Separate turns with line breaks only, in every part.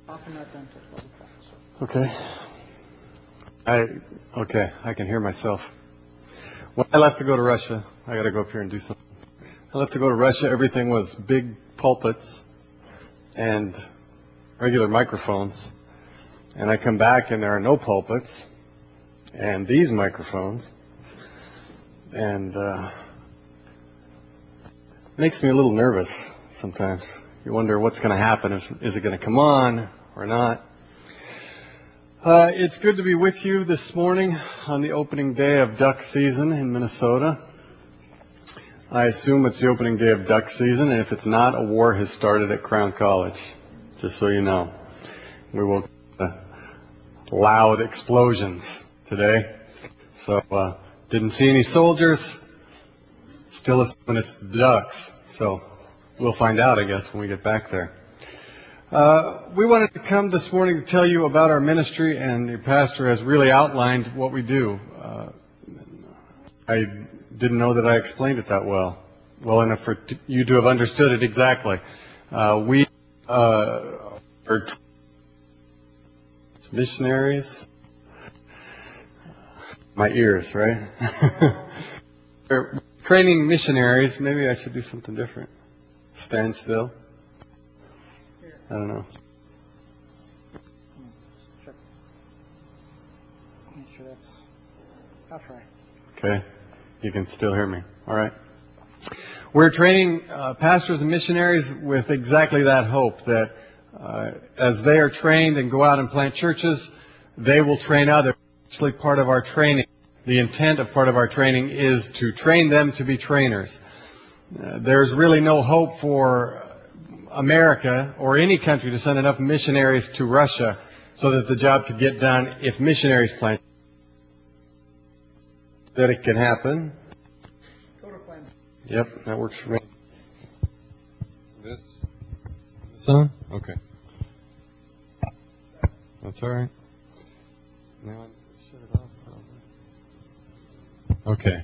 Often not done till 12 o'clock.
Okay. I can hear myself. When I left to go to Russia, I got to go up here and do something. I left to go to Russia. Everything was big pulpits and regular microphones. And I come back and there are no pulpits and these microphones. And makes me a little nervous sometimes. You wonder what's going to happen. Is it going to come on or not? It's good to be with you this morning on the opening day of duck season in Minnesota. I assume it's the opening day of duck season, and if it's not, a war has started at Crown College, just so you know. We will loud explosions today. So, didn't see any soldiers. Still assuming it's the ducks. So, we'll find out, I guess, when we get back there. We wanted to come this morning to tell you about our ministry, and the pastor has really outlined what we do. I didn't know that I explained it that well enough for you to have understood it exactly. We are missionaries. My ears, right? We're training missionaries. Maybe I should do something different. Stand still. I don't know.
Sure that's... I'll try.
Okay. You can still hear me. All right. We're training pastors and missionaries with exactly that hope, that as they are trained and go out and plant churches, they will train others. Actually, part of our training, the intent of part of our training is to train them to be trainers. There's really no hope for America or any country to send enough missionaries to Russia so that the job could get done if missionaries plant. That it can happen. Yep, that works for me. This on? Okay. That's all right. Now shut it off. Okay.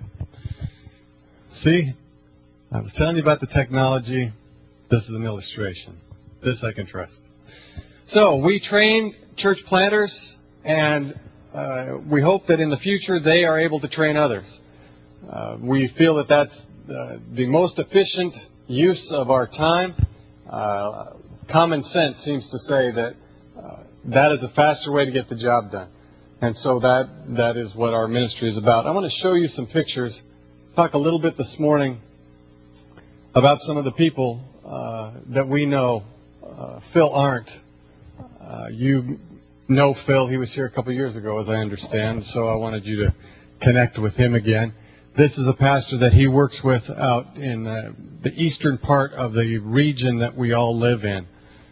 See? I was telling you about the technology. This is an illustration. This I can trust. So we train church planters, and we hope that in the future they are able to train others. We feel that that's the most efficient use of our time. Common sense seems to say that that is a faster way to get the job done. And so that is what our ministry is about. I want to show you some pictures, talk a little bit this morning about some of the people that we know. Phil Arndt. You know Phil. He was here a couple years ago, as I understand, so I wanted you to connect with him again. This is a pastor that he works with out in the eastern part of the region that we all live in.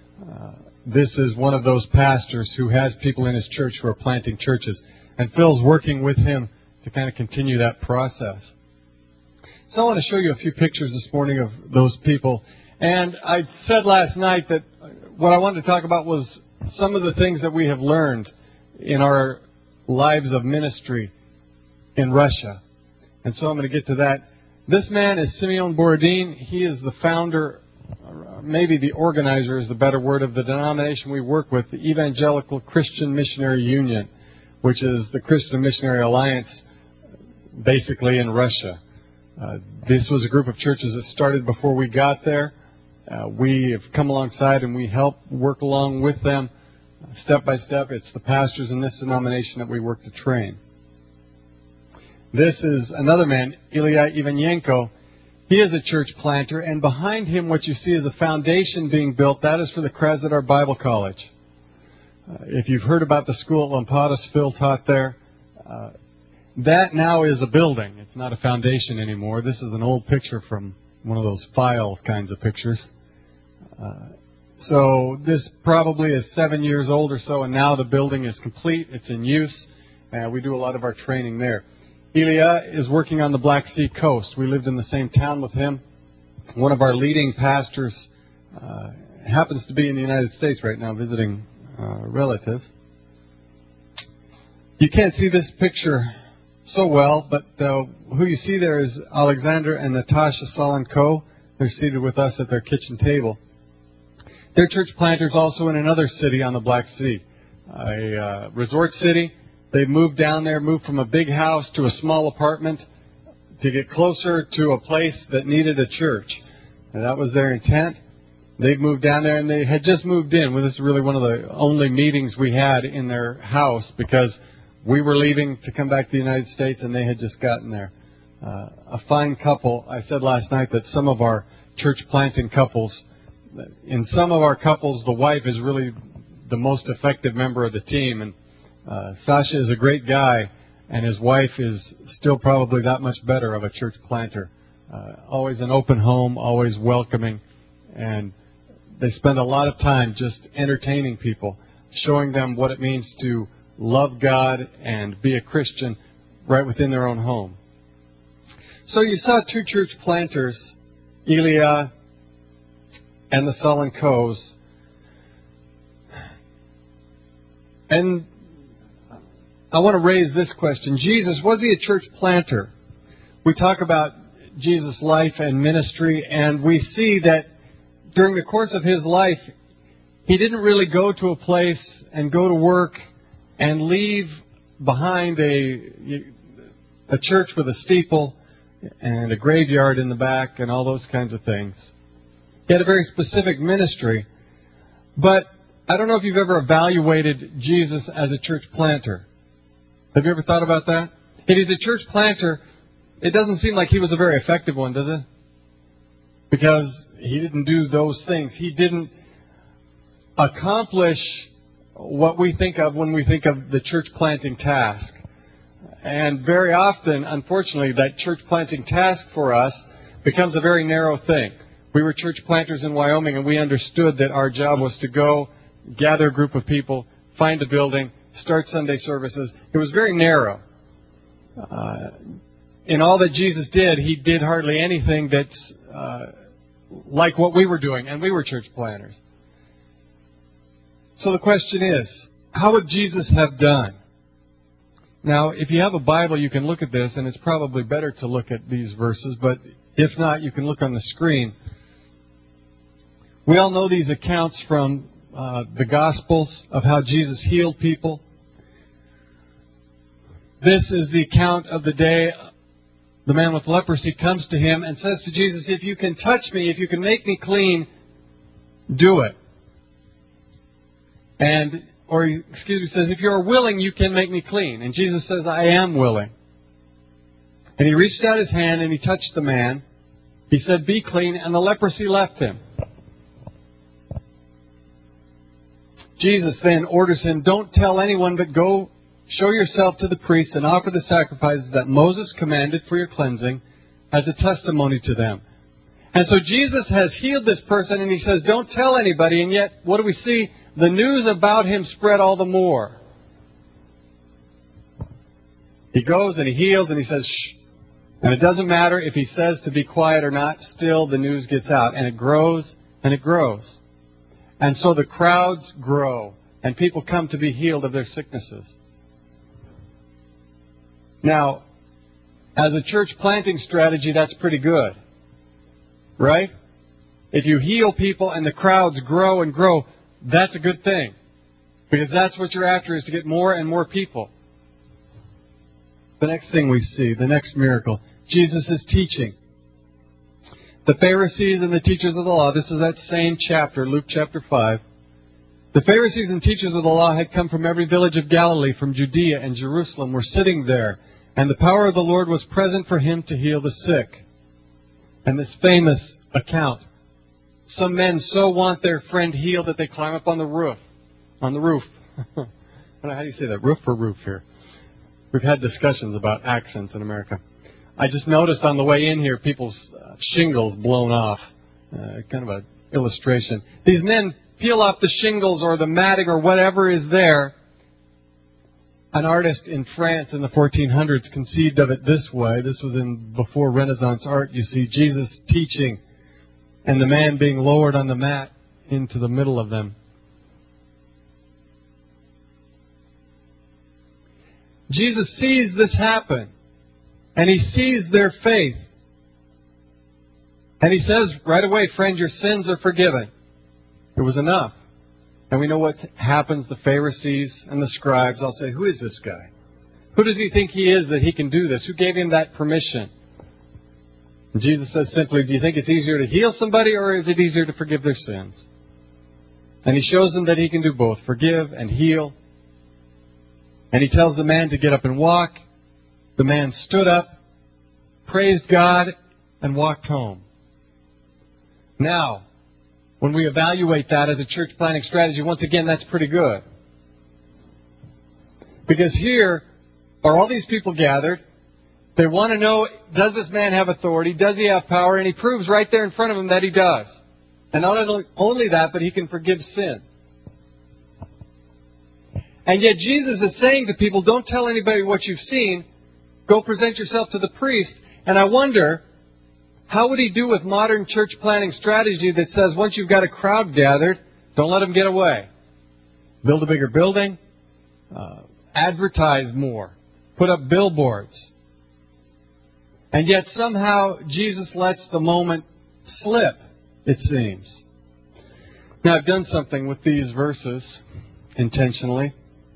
This is one of those pastors who has people in his church who are planting churches, and Phil's working with him to kind of continue that process. So I want to show you a few pictures this morning of those people. And I said last night that what I wanted to talk about was some of the things that we have learned in our lives of ministry in Russia. And so I'm going to get to that. This man is Simeon Borodin. He is the founder, maybe the organizer is the better word, of the denomination we work with, the Evangelical Christian Missionary Union, which is the Christian Missionary Alliance basically in Russia. This was a group of churches that started before we got there. We have come alongside and we help work along with them step by step. It's the pastors in this denomination that we work to train. This is another man, Ilya Ivanenko. He is a church planter, and behind him what you see is a foundation being built. That is for the Krasnodar Bible College. If you've heard about the school at Lampadas, Phil taught there. That now is a building. It's not a foundation anymore. This is an old picture from one of those file kinds of pictures. So this probably is 7 years old or so, and now the building is complete. It's in use, and we do a lot of our training there. Ilya is working on the Black Sea coast. We lived in the same town with him. One of our leading pastors happens to be in the United States right now visiting relatives. You can't see this picture so well, but who you see there is Alexander and Natasha Solenko. They're seated with us at their kitchen table. They're church planters also in another city on the Black Sea, a resort city. They moved down there, moved from a big house to a small apartment to get closer to a place that needed a church. And that was their intent. They moved down there, and they had just moved in. Well, this is really one of the only meetings we had in their house because we were leaving to come back to the United States, and they had just gotten there. A fine couple. I said last night that some of our church planting couples, in some of our couples, the wife is really the most effective member of the team. And Sasha is a great guy, and his wife is still probably that much better of a church planter. Always an open home, always welcoming, and they spend a lot of time just entertaining people, showing them what it means to love God and be a Christian right within their own home. So you saw two church planters, Elia and the Solonkos. And I want to raise this question. Jesus, was he a church planter? We talk about Jesus' life and ministry, and we see that during the course of his life, he didn't really go to a place and go to work and leave behind a church with a steeple and a graveyard in the back and all those kinds of things. He had a very specific ministry, but I don't know if you've ever evaluated Jesus as a church planter. Have you ever thought about that? If he's a church planter, it doesn't seem like he was a very effective one, does it? Because he didn't do those things. He didn't accomplish what we think of when we think of the church planting task. And very often, unfortunately, that church planting task for us becomes a very narrow thing. We were church planters in Wyoming, and we understood that our job was to go, gather a group of people, find a building, start Sunday services. It was very narrow. In all that Jesus did, he did hardly anything that's like what we were doing, and we were church planters. So the question is, how would Jesus have done? Now, if you have a Bible, you can look at this, and it's probably better to look at these verses, but if not, you can look on the screen. We all know these accounts from the Gospels of how Jesus healed people. This is the account of the day the man with leprosy comes to him and says to Jesus, if you can touch me, if you can make me clean, do it. Says, if you're willing, you can make me clean. And Jesus says, I am willing. And he reached out his hand and he touched the man. He said, be clean, and the leprosy left him. Jesus then orders him, don't tell anyone, but go show yourself to the priests and offer the sacrifices that Moses commanded for your cleansing as a testimony to them. And so Jesus has healed this person, and he says, don't tell anybody. And yet, what do we see? The news about him spread all the more. He goes and he heals and he says, shh. And it doesn't matter if he says to be quiet or not, still the news gets out. And it grows and it grows. And so the crowds grow and people come to be healed of their sicknesses. Now, as a church planting strategy, that's pretty good. Right? If you heal people and the crowds grow and grow, that's a good thing. Because that's what you're after, is to get more and more people. The next thing we see, the next miracle, Jesus is teaching. The Pharisees and the teachers of the law, this is that same chapter, Luke chapter 5. The Pharisees and teachers of the law had come from every village of Galilee, from Judea and Jerusalem, were sitting there. And the power of the Lord was present for him to heal the sick. And this famous account. Some men so want their friend healed that they climb up on the roof. On the roof. I don't know how do you say that, roof or roof here. We've had discussions about accents in America. I just noticed on the way in here people's shingles blown off. Kind of an illustration. These men peel off the shingles or the matting or whatever is there. An artist in France in the 1400s conceived of it this way. This was before Renaissance art. You see Jesus teaching and the man being lowered on the mat into the middle of them. Jesus sees this happen, and he sees their faith. And he says right away, friend, your sins are forgiven. It was enough. And we know what happens. The Pharisees and the scribes all say, who is this guy? Who does he think he is that he can do this? Who gave him that permission? And Jesus says simply, do you think it's easier to heal somebody or is it easier to forgive their sins? And he shows them that he can do both, forgive and heal. And he tells the man to get up and walk. The man stood up, praised God, and walked home. Now, when we evaluate that as a church planning strategy, once again, that's pretty good. Because here are all these people gathered. They want to know, does this man have authority? Does he have power? And he proves right there in front of them that he does. And not only that, but he can forgive sin. And yet Jesus is saying to people, don't tell anybody what you've seen. Go present yourself to the priest. And I wonder, how would he do with modern church planning strategy that says once you've got a crowd gathered, don't let them get away. Build a bigger building. Advertise more. Put up billboards. And yet somehow Jesus lets the moment slip, it seems. Now I've done something with these verses intentionally.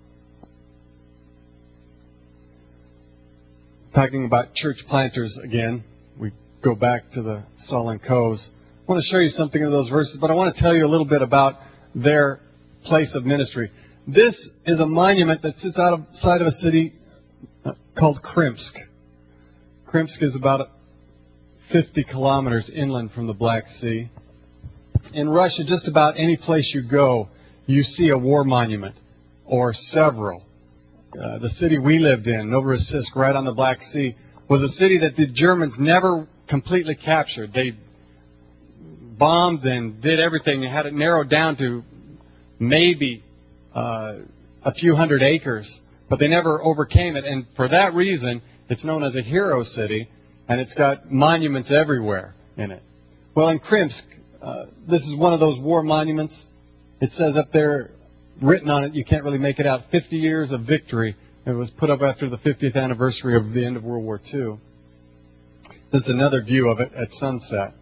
Talking about church planters again. We go back to the Saul and Coes. I want to show you something of those verses, but I want to tell you a little bit about their place of ministry. This is a monument that sits outside of a city called Krimsk. Krimsk is about 50 kilometers inland from the Black Sea. In Russia, just about any place you go, you see a war monument, or several. The city we lived in, Novorossiysk, right on the Black Sea, was a city that the Germans never completely captured. They bombed and did everything. They had it narrowed down to maybe a few hundred acres, but they never overcame it. And for that reason, it's known as a hero city, and it's got monuments everywhere in it. Well, in Krimsk, this is one of those war monuments. It says up there, written on it, you can't really make it out, 50 years of victory. It was put up after the 50th anniversary of the end of World War II. This is another view of it at sunset.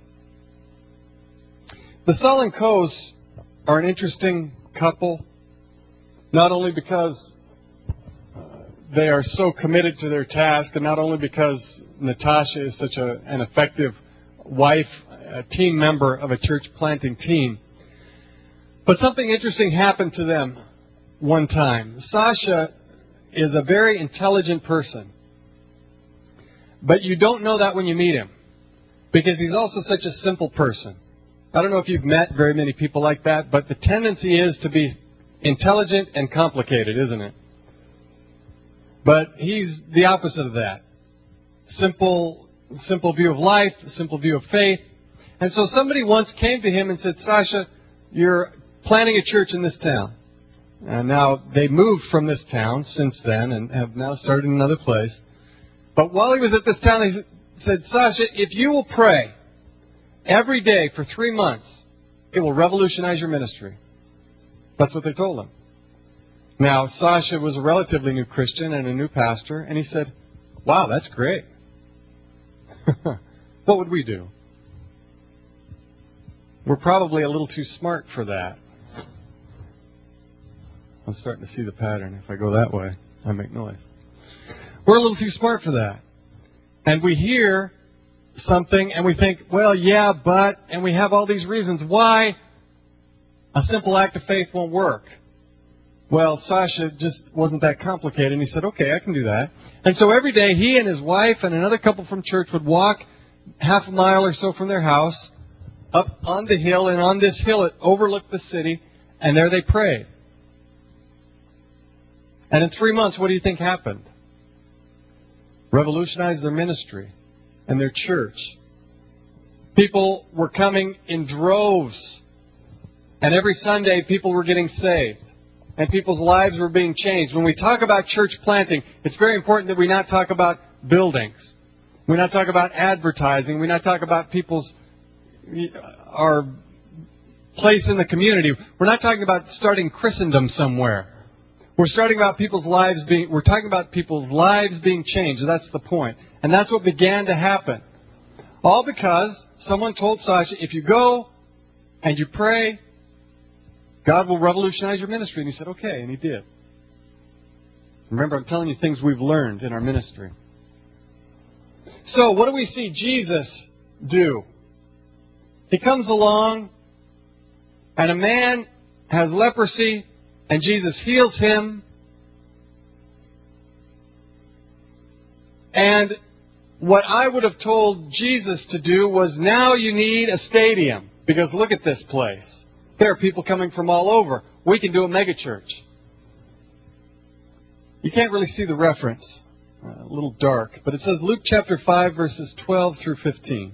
The Saul and Coes are an interesting couple, not only because they are so committed to their task, and not only because Natasha is such an effective wife, a team member of a church planting team, but something interesting happened to them one time. Sasha is a very intelligent person, but you don't know that when you meet him, because he's also such a simple person. I don't know if you've met very many people like that, but the tendency is to be intelligent and complicated, isn't it? But he's the opposite of that. Simple view of life, simple view of faith. And so somebody once came to him and said, Sasha, you're planting a church in this town. And now they moved from this town since then and have now started in another place. But while he was at this town, he said, Sasha, if you will pray every day for 3 months, it will revolutionize your ministry. That's what they told him. Now, Sasha was a relatively new Christian and a new pastor, and he said, wow, that's great. What would we do? We're probably a little too smart for that. I'm starting to see the pattern. If I go that way, I make noise. We're a little too smart for that. And we hear something and we think, well, yeah, but, and we have all these reasons why a simple act of faith won't work. Well, Sasha just wasn't that complicated, and he said, okay, I can do that. And so every day he and his wife and another couple from church would walk half a mile or so from their house up on the hill, and on this hill it overlooked the city, and there they prayed. And in 3 months, what do you think happened? Revolutionized their ministry and their church. People were coming in droves, and every Sunday people were getting saved. And people's lives were being changed. When we talk about church planting, it's very important that we not talk about buildings. We not talk about advertising. We not talk about our place in the community. We're not talking about starting Christendom somewhere. We're talking about people's lives being changed. That's the point. And that's what began to happen. All because someone told Sasha, if you go and you pray God will revolutionize your ministry. And he said, okay, and he did. Remember, I'm telling you things we've learned in our ministry. So, what do we see Jesus do? He comes along, and a man has leprosy, and Jesus heals him. And what I would have told Jesus to do was, now you need a stadium, because look at this place. There are people coming from all over. We can do a megachurch. You can't really see the reference. A little dark. But it says Luke chapter 5, verses 12 through 15.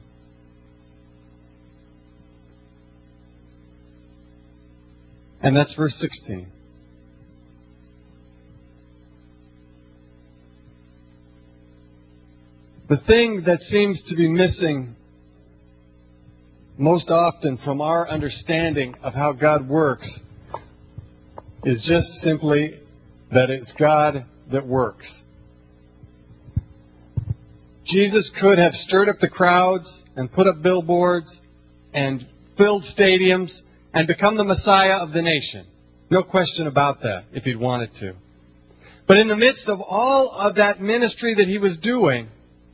And that's verse 16. The thing that seems to be missing most often from our understanding of how God works is just simply that it's God that works. Jesus could have stirred up the crowds and put up billboards and filled stadiums and become the Messiah of the nation. No question about that, if he'd wanted to. But in the midst of all of that ministry that he was doing,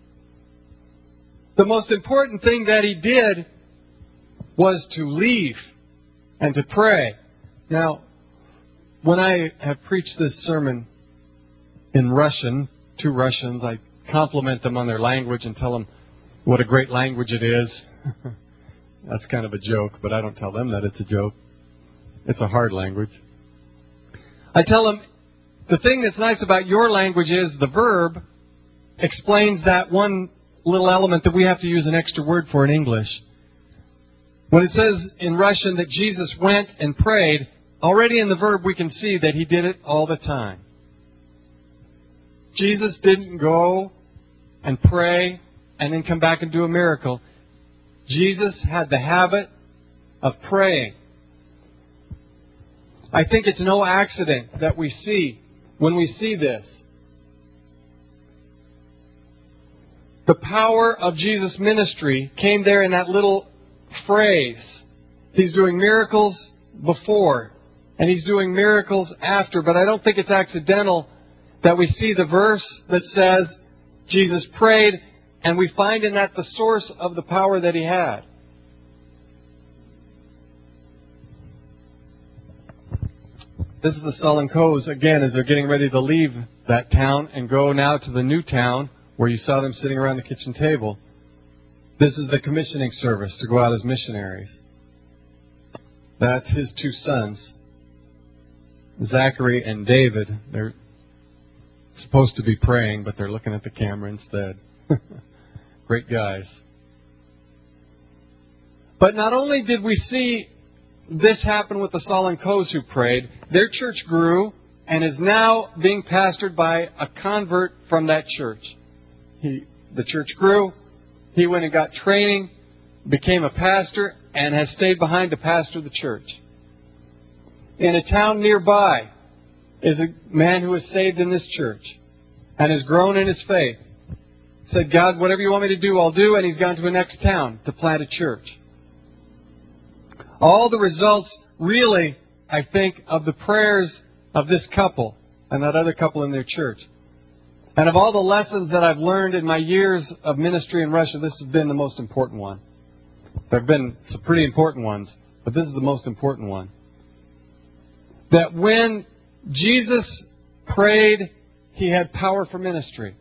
the most important thing that he did was to leave and to pray. Now, when I have preached this sermon in Russian to Russians, I compliment them on their language and tell them what a great language it is. That's kind of a joke, but I don't tell them that it's a joke. It's a hard language. I tell them, the thing that's nice about your language is the verb explains that one little element that we have to use an extra word for in English. When it says in Russian that Jesus went and prayed, already in the verb we can see that he did it all the time. Jesus didn't go and pray and then come back and do a miracle. Jesus had the habit of praying. I think it's no accident that we see, when we see this, the power of Jesus' ministry came there in that little phrase. He's doing miracles before, and he's doing miracles after, but I don't think it's accidental that we see the verse that says Jesus prayed, and we find in that the source of the power that he had. This is the Solonkos, again, as they're getting ready to leave that town and go now to the new town where you saw them sitting around the kitchen table. This is the commissioning service to go out as missionaries. That's his two sons, Zachary and David. They're supposed to be praying, but they're looking at the camera instead. Great guys. But not only did we see this happen with the Solonkos who prayed, their church grew and is now being pastored by a convert from that church. The church grew, he went and got training, became a pastor, and has stayed behind to pastor the church. In a town nearby is a man who is saved in this church and has grown in his faith. Said, God, whatever you want me to do, I'll do, and he's gone to a next town to plant a church. All the results, really, I think, of the prayers of this couple and that other couple in their church. And of all the lessons that I've learned in my years of ministry in Russia, this has been the most important one. There have been some pretty important ones, but this is the most important one. That when Jesus prayed, he had power for ministry.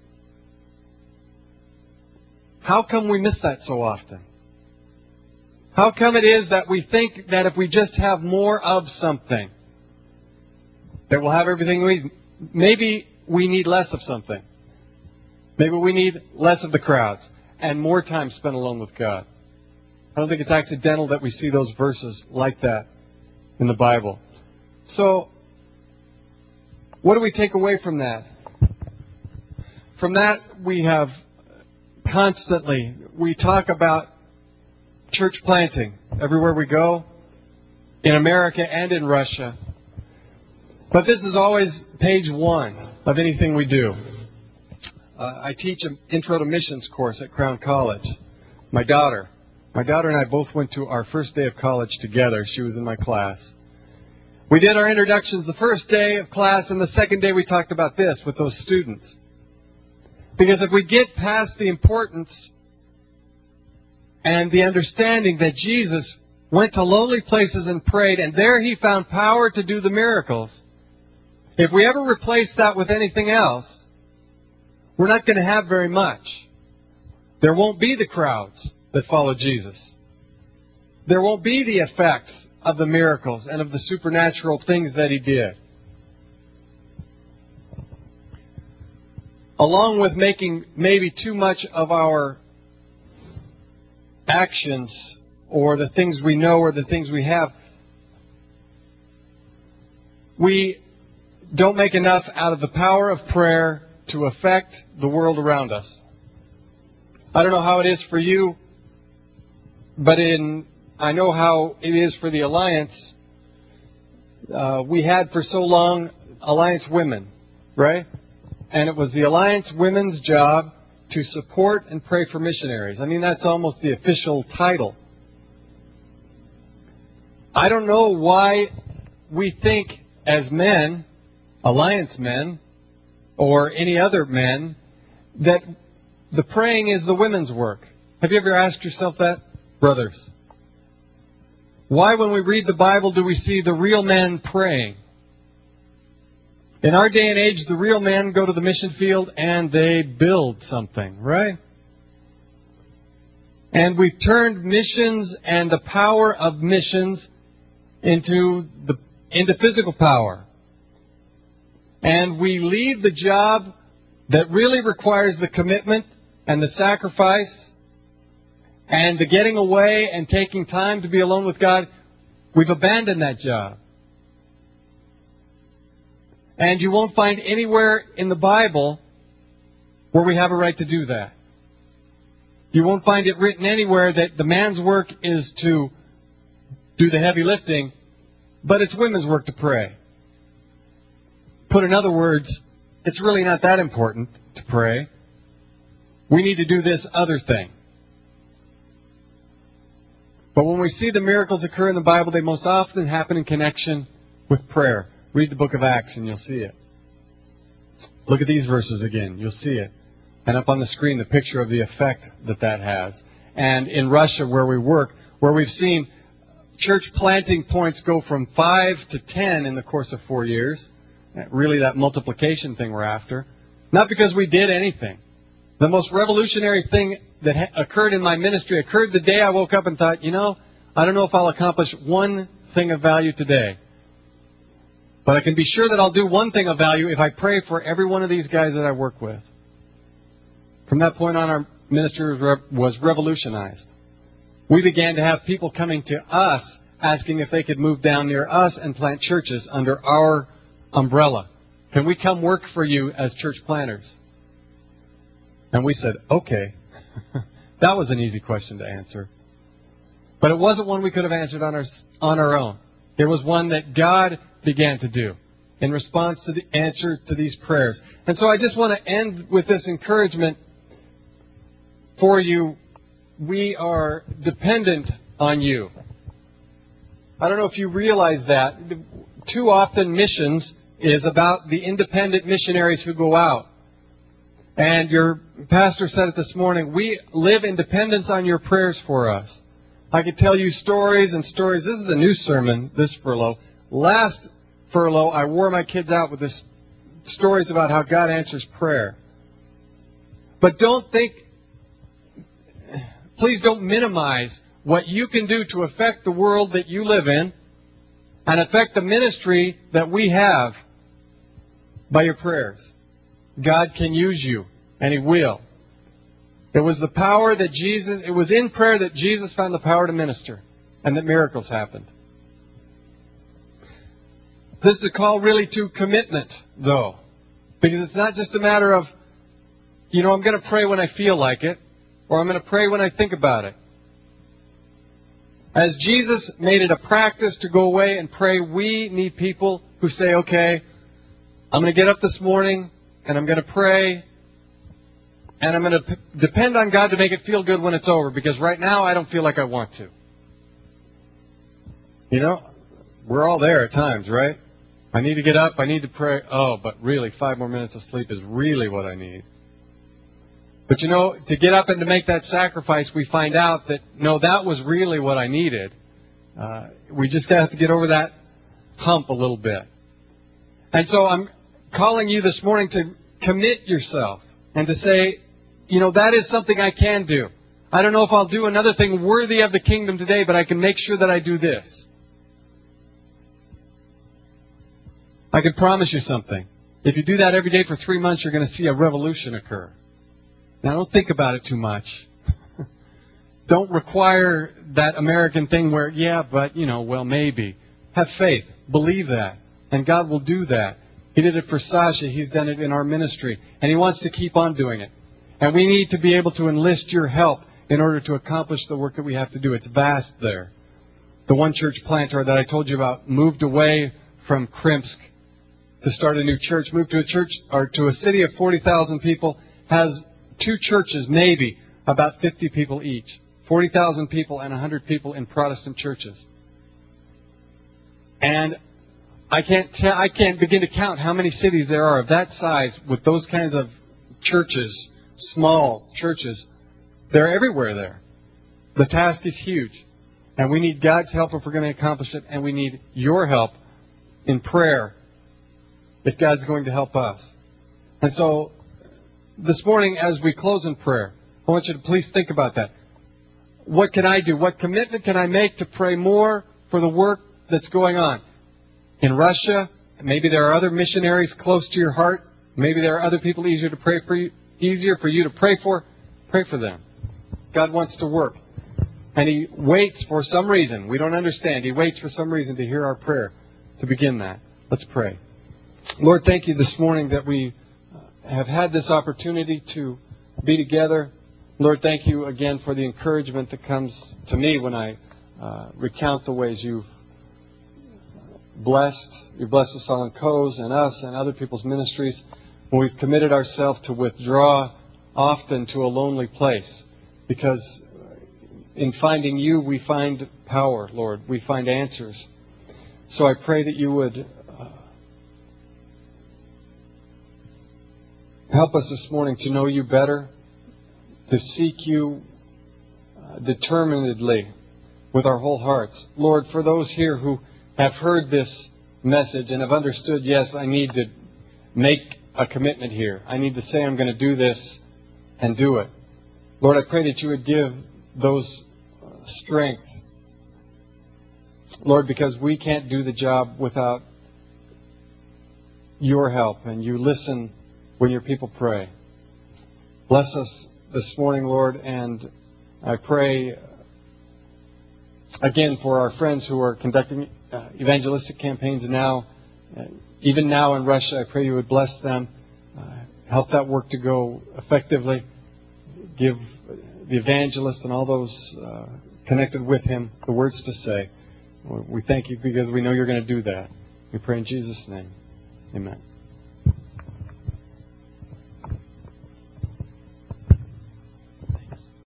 How come we miss that so often? How come it is that we think that if we just have more of something, that we'll have everything we need? Maybe we need less of something. Maybe we need less of the crowds and more time spent alone with God. I don't think it's accidental that we see those verses like that in the Bible. So, what do we take away from that? From that, we have constantly, we talk about church planting everywhere we go, in America and in Russia. But this is always page one of anything we do. I teach an Intro to Missions course at Crown College. My daughter and I both went to our first day of college together. She was in my class. We did our introductions the first day of class, and the second day we talked about this with those students. Because if we get past the importance and the understanding that Jesus went to lonely places and prayed, and there he found power to do the miracles, if we ever replace that with anything else, we're not going to have very much. There won't be the crowds that follow Jesus. There won't be the effects of the miracles and of the supernatural things that he did. Along with making maybe too much of our actions or the things we know or the things we have, we don't make enough out of the power of prayer to affect the world around us. I don't know how it is for you, but I know how it is for the Alliance. We had for so long Alliance Women, right? And it was the Alliance Women's job to support and pray for missionaries. I mean, that's almost the official title. I don't know why we think as men, Alliance men, or any other men, that the praying is the women's work. Have you ever asked yourself that, brothers? Why, when we read the Bible, do we see the real men praying? In our day and age, the real men go to the mission field and they build something, right? And we've turned missions and the power of missions into physical power. And we leave the job that really requires the commitment and the sacrifice and the getting away and taking time to be alone with God. We've abandoned that job. And you won't find anywhere in the Bible where we have a right to do that. You won't find it written anywhere that the man's work is to do the heavy lifting, but it's women's work to pray. Put in other words, it's really not that important to pray. We need to do this other thing. But when we see the miracles occur in the Bible, they most often happen in connection with prayer. Read the book of Acts and you'll see it. Look at these verses again. You'll see it. And up on the screen, the picture of the effect that has. And in Russia, where we work, where we've seen church planting points go from 5 to 10 in the course of 4 years. Really that multiplication thing we're after. Not because we did anything. The most revolutionary thing that occurred in my ministry occurred the day I woke up and thought, I don't know if I'll accomplish one thing of value today. But I can be sure that I'll do one thing of value if I pray for every one of these guys that I work with. From that point on, our ministry was revolutionized. We began to have people coming to us asking if they could move down near us and plant churches under our umbrella. Can we come work for you as church planters? And we said, okay. That was an easy question to answer. But it wasn't one we could have answered on our own. It was one that God began to do in response to the answer to these prayers. And so I just want to end with this encouragement for you. We are dependent on you. I don't know if you realize that. Too often missions is about the independent missionaries who go out. And your pastor said it this morning, we live in dependence on your prayers for us. I could tell you stories and stories. This is a new sermon, this furlough. Last furlough, I wore my kids out with this stories about how God answers prayer. But please don't minimize what you can do to affect the world that you live in and affect the ministry that we have by your prayers. God can use you, and He will. It was in prayer that Jesus found the power to minister, and that miracles happened. This is a call really to commitment, though, because it's not just a matter of, I'm going to pray when I feel like it, or I'm going to pray when I think about it. As Jesus made it a practice to go away and pray, we need people who say, okay, I'm going to get up this morning, and I'm going to pray, and I'm going to depend on God to make it feel good when it's over, because right now I don't feel like I want to. we're all there at times, right? I need to get up, I need to pray. Oh, but really, 5 more minutes of sleep is really what I need. But you know, to get up and to make that sacrifice, we find out that, no, that was really what I needed. We just have to get over that hump a little bit. And so I'm calling you this morning to commit yourself and to say, you know, that is something I can do. I don't know if I'll do another thing worthy of the kingdom today, but I can make sure that I do this. I can promise you something. If you do that every day for 3 months, you're going to see a revolution occur. Now, don't think about it too much. Don't require that American thing where, yeah, but, you know, well, maybe. Have faith. Believe that. And God will do that. He did it for Sasha. He's done it in our ministry. And He wants to keep on doing it. And we need to be able to enlist your help in order to accomplish the work that we have to do. It's vast there. The one church planter that I told you about moved away from Krimsk to start a new church, moved to a church or to a city of 40,000 people, has 2 churches, maybe, about 50 people each. 40,000 people and 100 people in Protestant churches. And I can't begin to count how many cities there are of that size with those kinds of churches, small churches. They're everywhere there. The task is huge. And we need God's help if we're going to accomplish it, and we need your help in prayer if God's going to help us. And so, this morning, as we close in prayer, I want you to please think about that. What can I do? What commitment can I make to pray more for the work that's going on in Russia? Maybe there are other missionaries close to your heart. Maybe there are other people easier for you to pray for. Pray for them. God wants to work. And He waits for some reason. We don't understand. He waits for some reason to hear our prayer to begin that. Let's pray. Lord, thank you this morning that we have had this opportunity to be together. Lord, thank you again for the encouragement that comes to me when I recount the ways you've blessed. You blessed us all in Coes and us and other people's ministries. When we've committed ourselves to withdraw often to a lonely place. Because in finding you, we find power, Lord. We find answers. So I pray that you would help us this morning to know you better, to seek you determinedly with our whole hearts. Lord, for those here who have heard this message and have understood, yes, I need to make a commitment here. I need to say I'm going to do this and do it. Lord, I pray that you would give those strength. Lord, because we can't do the job without your help, and you listen when your people pray. Bless us this morning, Lord, and I pray again for our friends who are conducting evangelistic campaigns now. Even now in Russia, I pray you would bless them, help that work to go effectively, give the evangelist and all those connected with him the words to say. We thank you because we know you're going to do that. We pray in Jesus' name. Amen.